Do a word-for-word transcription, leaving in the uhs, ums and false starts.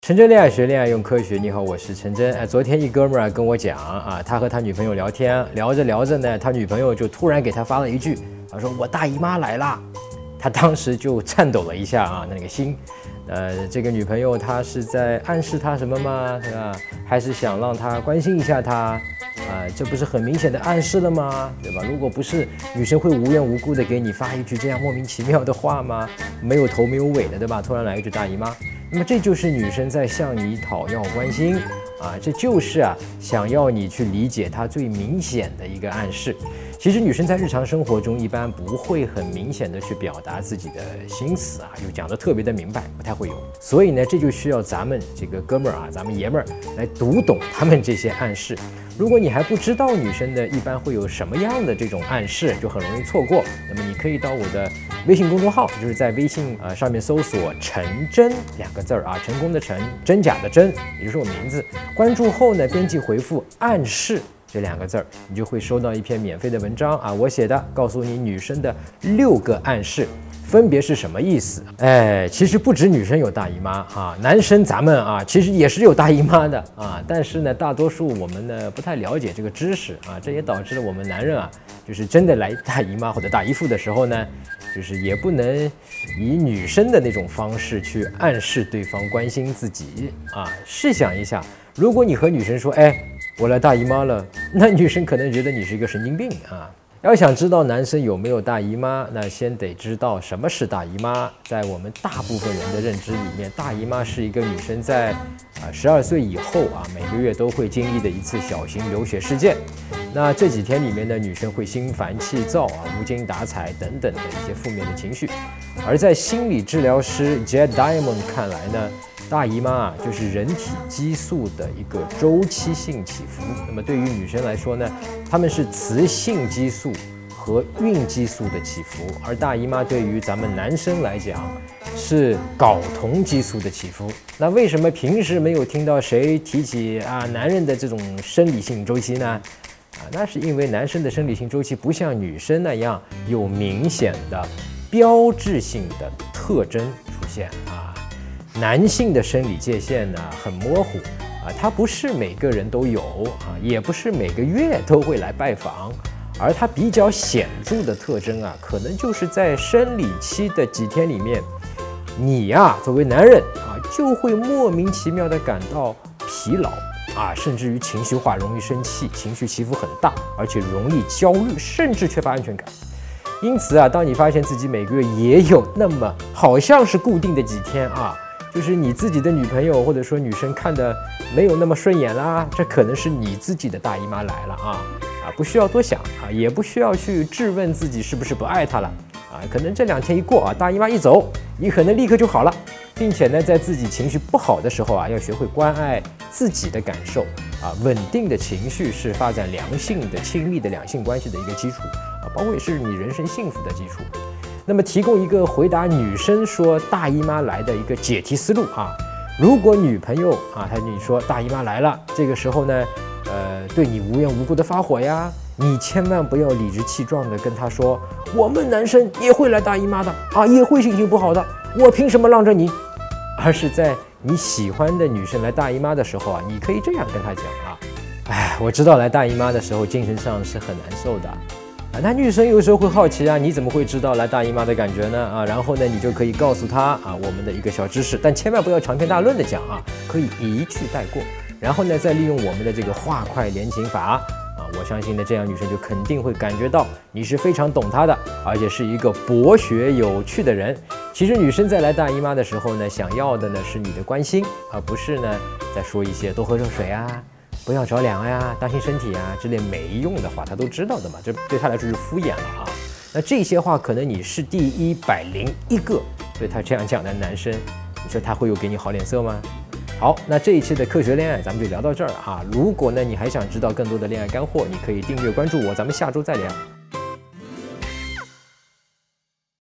陈真恋爱学，恋爱用科学。你好，我是陈真。哎，昨天一哥们儿跟我讲啊，他和他女朋友聊天，聊着聊着呢，他女朋友就突然给他发了一句，他说我大姨妈来啦。他当时就颤抖了一下啊，那个心。呃，这个女朋友她是在暗示他什么吗？对吧？还是想让他关心一下他？啊、呃，这不是很明显的暗示了吗？对吧？如果不是，女生会无缘无故的给你发一句这样莫名其妙的话吗？没有头没有尾的，对吧？突然来一句大姨妈。那么这就是女生在向你讨要关心啊，这就是啊想要你去理解她最明显的一个暗示。其实女生在日常生活中一般不会很明显的去表达自己的心思啊，又讲得特别的明白，不太会有。所以呢，这就需要咱们这个哥们儿啊，咱们爷们儿来读懂他们这些暗示。如果你还不知道女生的一般会有什么样的这种暗示，就很容易错过。那么你可以到我的微信公众号，就是在微信呃上面搜索陈真两个字儿啊，成功的陈，真假的真，也就是我名字。关注后呢，编辑回复暗示这两个字儿，你就会收到一篇免费的文章啊，我写的，告诉你女生的六个暗示。分别是什么意思？哎，其实不止女生有大姨妈啊，男生咱们啊，其实也是有大姨妈的啊。但是呢，大多数我们呢不太了解这个知识啊，这也导致了我们男人啊，就是真的来大姨妈或者大姨夫的时候呢，就是也不能以女生的那种方式去暗示对方关心自己啊。试想一下，如果你和女生说，哎，我来大姨妈了，那女生可能觉得你是一个神经病啊。要想知道男生有没有大姨妈，那先得知道什么是大姨妈。在我们大部分人的认知里面，大姨妈是一个女生在啊十二岁以后啊每个月都会经历的一次小型流血事件。那这几天里面呢，女生会心烦气躁啊、无精打采等等的一些负面的情绪。而在心理治疗师 Jed Diamond 看来呢，大姨妈啊，就是人体激素的一个周期性起伏。那么对于女生来说呢，她们是雌性激素和孕激素的起伏，而大姨妈对于咱们男生来讲是睾酮激素的起伏。那为什么平时没有听到谁提起啊男人的这种生理性周期呢？啊，那是因为男生的生理性周期不像女生那样有明显的标志性的特征出现啊。男性的生理界限呢很模糊啊，它不是每个人都有啊，也不是每个月都会来拜访，而它比较显著的特征啊，可能就是在生理期的几天里面，你呀、啊、作为男人啊，就会莫名其妙的感到疲劳啊，甚至于情绪化，容易生气，情绪起伏很大，而且容易焦虑，甚至缺乏安全感。因此啊，当你发现自己每个月也有那么好像是固定的几天啊，就是你自己的女朋友或者说女生看的没有那么顺眼啦，这可能是你自己的大姨妈来了啊啊，不需要多想啊，也不需要去质问自己是不是不爱她了啊，可能这两天一过啊，大姨妈一走，你可能立刻就好了，并且呢，在自己情绪不好的时候啊，要学会关爱自己的感受啊，稳定的情绪是发展良性的、亲密的两性关系的一个基础啊，包括也是你人生幸福的基础。那么提供一个回答女生说大姨妈来的一个解题思路啊，如果女朋友啊，她跟你说大姨妈来了，这个时候呢，呃，对你无缘无故的发火呀，你千万不要理直气壮的跟她说，我们男生也会来大姨妈的啊，也会心情不好的，我凭什么让着你？而是在你喜欢的女生来大姨妈的时候啊，你可以这样跟她讲啊，哎，我知道来大姨妈的时候精神上是很难受的。啊，那女生有时候会好奇啊，你怎么会知道来大姨妈的感觉呢？啊，然后呢，你就可以告诉她啊，我们的一个小知识，但千万不要长篇大论的讲啊，可以一句带过。然后呢，再利用我们的这个话快连情法啊，我相信呢，这样女生就肯定会感觉到你是非常懂她的，而且是一个博学有趣的人。其实女生在来大姨妈的时候呢，想要的呢是你的关心，而不是呢在说一些多喝热水啊。不要着凉呀，当心身体啊，之类没用的话，他都知道的嘛，这对他来说是敷衍了啊。那这些话可能你是第一百零一个对他这样讲的男生，你说他会有给你好脸色吗？好，那这一期的科学恋爱咱们就聊到这儿了啊。如果呢你还想知道更多的恋爱干货，你可以订阅关注我，咱们下周再聊。